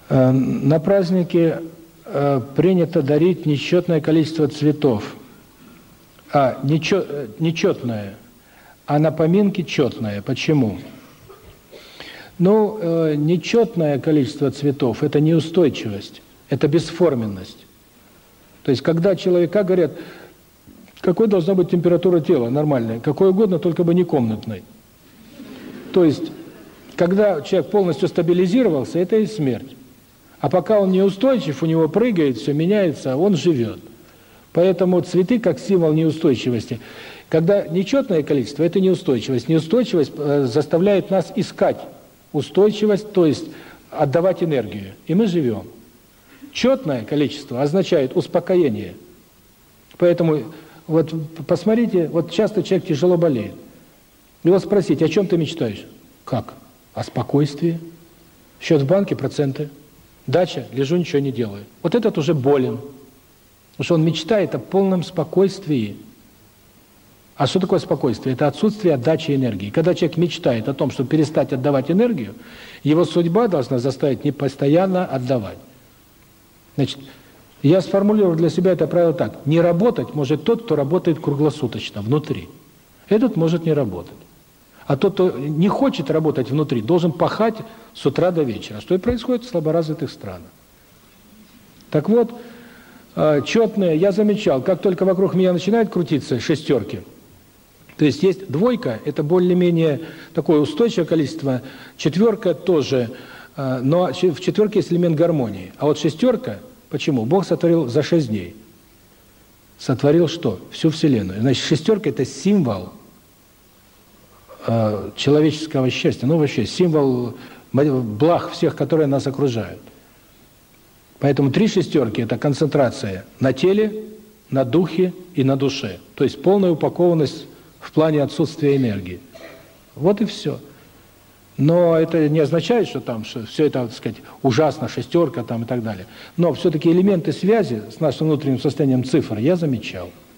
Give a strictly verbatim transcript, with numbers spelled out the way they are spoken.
На празднике принято дарить несчетное количество цветов. А, нечетное, а на поминки четное. Почему? Ну, нечетное количество цветов – это неустойчивость, это бесформенность. То есть, когда человек, как говорят, какой должна быть температура тела нормальная, какой угодно, только бы не комнатной. То есть, когда человек полностью стабилизировался, это и смерть. А пока он неустойчив, у него прыгает, все меняется, он живет. Поэтому цветы как символ неустойчивости. Когда нечетное количество – это неустойчивость. Неустойчивость заставляет нас искать устойчивость, то есть отдавать энергию. И мы живем. Четное количество означает успокоение. Поэтому вот посмотрите, вот часто человек тяжело болеет. Его спросить, о чем ты мечтаешь? Как? О спокойствии. Счет в банке, проценты. Дача, лежу, ничего не делаю. Вот этот уже болен. Потому что он мечтает о полном спокойствии. А что такое спокойствие? Это отсутствие отдачи энергии. Когда человек мечтает о том, чтобы перестать отдавать энергию, его судьба должна заставить не постоянно отдавать. Значит, я сформулировал для себя это правило так. Не работать может тот, кто работает круглосуточно, внутри. Этот может не работать. А тот, кто не хочет работать внутри, должен пахать с утра до вечера. Что и происходит в слаборазвитых странах. Так вот, четные, я замечал, как только вокруг меня начинают крутиться шестерки, то есть есть двойка, это более-менее такое устойчивое количество, четверка тоже, но в четверке есть элемент гармонии. А вот шестерка, почему? Бог сотворил за шесть дней. Сотворил что? Всю Вселенную. Значит, шестерка – это символ э, человеческого счастья, ну вообще символ благ всех, которые нас окружают. Поэтому три шестерки – это концентрация на теле, на духе и на душе. То есть полная упакованность в плане отсутствия энергии. Вот и все. Но это не означает, что там что все это, так сказать, ужасно, шестерка там и так далее. Но все-таки элементы связи с нашим внутренним состоянием цифр я замечал.